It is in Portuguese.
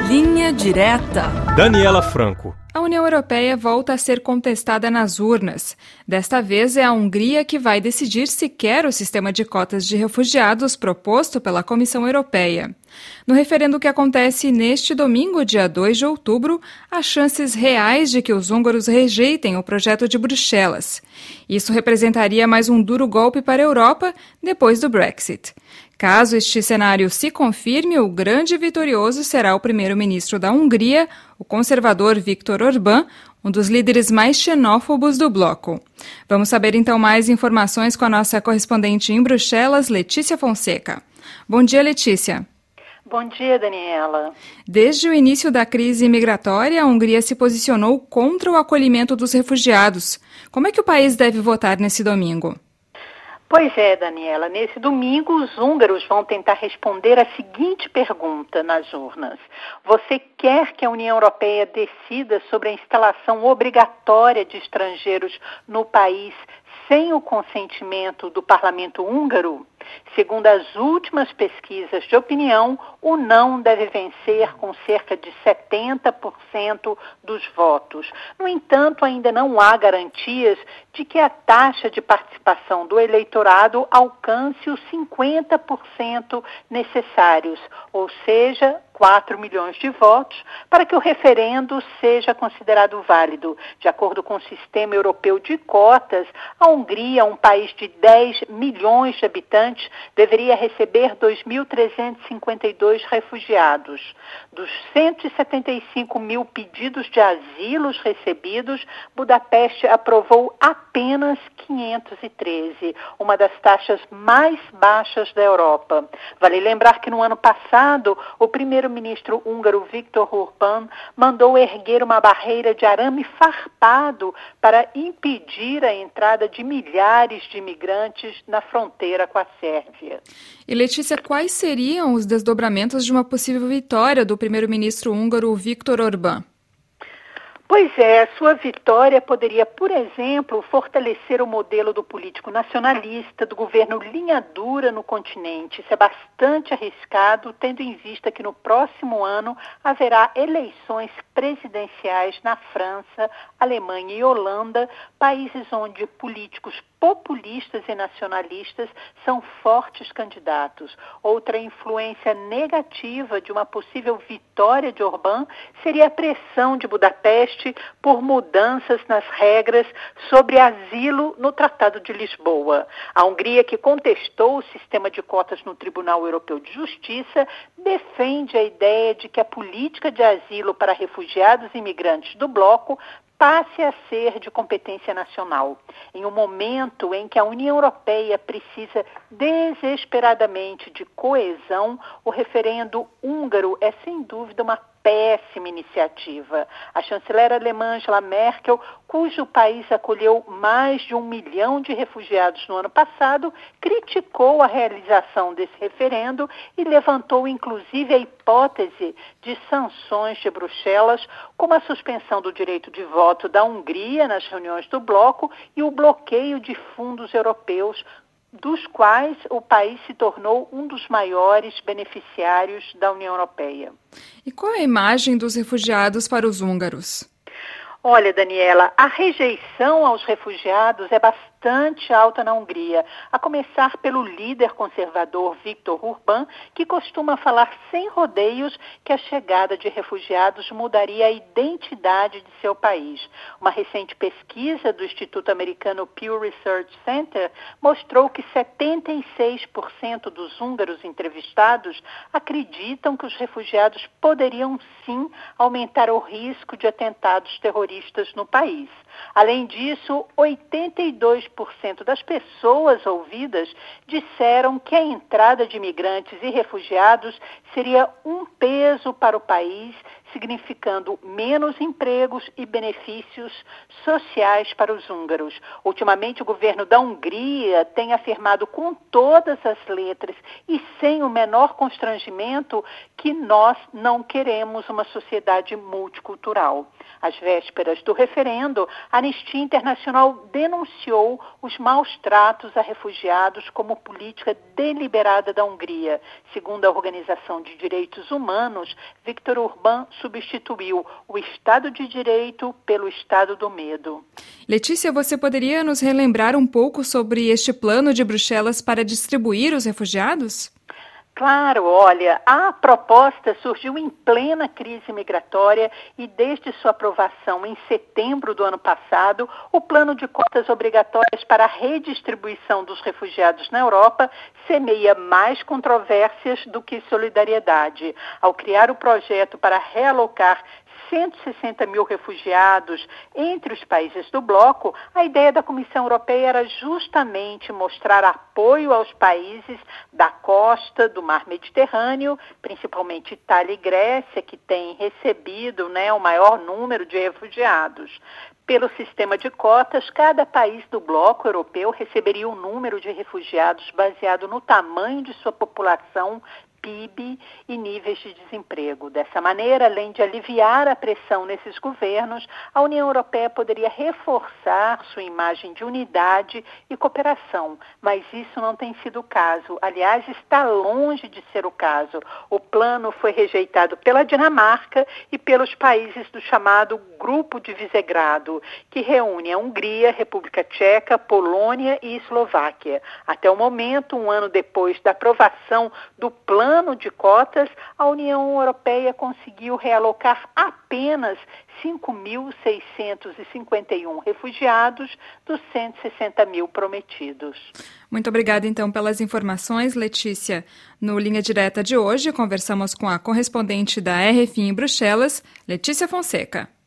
Linha Direta. Daniela Franco. A União Europeia volta a ser contestada nas urnas. Desta vez é a Hungria que vai decidir se quer o sistema de cotas de refugiados proposto pela Comissão Europeia. No referendo que acontece neste domingo, dia 2 de outubro, há chances reais de que os húngaros rejeitem o projeto de Bruxelas. Isso representaria mais um duro golpe para a Europa depois do Brexit. Caso este cenário se confirme, o grande vitorioso será o primeiro-ministro da Hungria, o conservador Viktor Orbán, um dos líderes mais xenófobos do bloco. Vamos saber então mais informações com a nossa correspondente em Bruxelas, Letícia Fonseca. Bom dia, Letícia. Bom dia, Daniela. Desde o início da crise migratória, a Hungria se posicionou contra o acolhimento dos refugiados. Como é que o país deve votar nesse domingo? Pois é, Daniela. Nesse domingo, os húngaros vão tentar responder a seguinte pergunta nas urnas. Você quer que a União Europeia decida sobre a instalação obrigatória de estrangeiros no país sem o consentimento do parlamento húngaro? Segundo as últimas pesquisas de opinião, o não deve vencer com cerca de 70% dos votos. No entanto, ainda não há garantias de que a taxa de participação do eleitorado alcance os 50% necessários, ou seja, 4 milhões de votos, para que o referendo seja considerado válido. De acordo com o Sistema Europeu de Cotas, a Hungria, um país de 10 milhões de habitantes, deveria receber 2.352 refugiados. Dos 175 mil pedidos de asilos recebidos, Budapeste aprovou apenas 513, uma das taxas mais baixas da Europa. Vale lembrar que no ano passado, o primeiro-ministro húngaro Viktor Orbán mandou erguer uma barreira de arame farpado para impedir a entrada de milhares de imigrantes na fronteira com a Sérvia. E Letícia, quais seriam os desdobramentos de uma possível vitória do primeiro-ministro húngaro Viktor Orbán? Pois é, sua vitória poderia, por exemplo, fortalecer o modelo do político nacionalista, do governo linha dura no continente. Isso é bastante arriscado, tendo em vista que no próximo ano haverá eleições presidenciais na França, Alemanha e Holanda, países onde políticos populistas e nacionalistas são fortes candidatos. Outra influência negativa de uma possível vitória de Orbán seria a pressão de Budapeste por mudanças nas regras sobre asilo no Tratado de Lisboa. A Hungria, que contestou o sistema de cotas no Tribunal Europeu de Justiça, defende a ideia de que a política de asilo para refugiados e imigrantes do bloco passe a ser de competência nacional. Em um momento em que a União Europeia precisa desesperadamente de coesão, o referendo húngaro é sem dúvida uma péssima iniciativa. A chanceler alemã Angela Merkel, cujo país acolheu mais de 1 milhão de refugiados no ano passado, criticou a realização desse referendo e levantou inclusive a hipótese de sanções de Bruxelas, como a suspensão do direito de voto da Hungria nas reuniões do bloco e o bloqueio de fundos europeus, dos quais o país se tornou um dos maiores beneficiários da União Europeia. E qual é a imagem dos refugiados para os húngaros? Olha, Daniela, a rejeição aos refugiados é bastante alta na Hungria, a começar pelo líder conservador Viktor Orbán, que costuma falar sem rodeios que a chegada de refugiados mudaria a identidade de seu país. Uma recente pesquisa do Instituto Americano Pew Research Center mostrou que 76% dos húngaros entrevistados acreditam que os refugiados poderiam sim aumentar o risco de atentados terroristas no país. Além disso, 82% das pessoas ouvidas disseram que a entrada de imigrantes e refugiados seria um peso para o país significando menos empregos e benefícios sociais para os húngaros. Ultimamente, o governo da Hungria tem afirmado com todas as letras e sem o menor constrangimento que nós não queremos uma sociedade multicultural. Às vésperas do referendo, a Anistia Internacional denunciou os maus tratos a refugiados como política deliberada da Hungria. Segundo a Organização de Direitos Humanos, Viktor Orbán substituiu o Estado de Direito pelo Estado do Medo. Letícia, você poderia nos relembrar um pouco sobre este plano de Bruxelas para distribuir os refugiados? Claro, olha, a proposta surgiu em plena crise migratória e desde sua aprovação em setembro do ano passado, o plano de cotas obrigatórias para a redistribuição dos refugiados na Europa semeia mais controvérsias do que solidariedade. Ao criar o projeto para realocar 160 mil refugiados entre os países do bloco, a ideia da Comissão Europeia era justamente mostrar apoio aos países da costa do Mar Mediterrâneo, principalmente Itália e Grécia, que têm recebido o maior número de refugiados. Pelo sistema de cotas, cada país do bloco europeu receberia um número de refugiados baseado no tamanho de sua população, PIB e níveis de desemprego. Dessa maneira, além de aliviar a pressão nesses governos, a União Europeia poderia reforçar sua imagem de unidade e cooperação, mas isso não tem sido o caso. Aliás, está longe de ser o caso. O plano foi rejeitado pela Dinamarca e pelos países do chamado Grupo de Visegrado, que reúne a Hungria, República Tcheca, Polônia e Eslováquia. Até o momento, um ano depois da aprovação do plano de cotas, a União Europeia conseguiu realocar apenas 5.651 refugiados dos 160 mil prometidos. Muito obrigada, então, pelas informações, Letícia. No Linha Direta de hoje, conversamos com a correspondente da RFI em Bruxelas, Letícia Fonseca.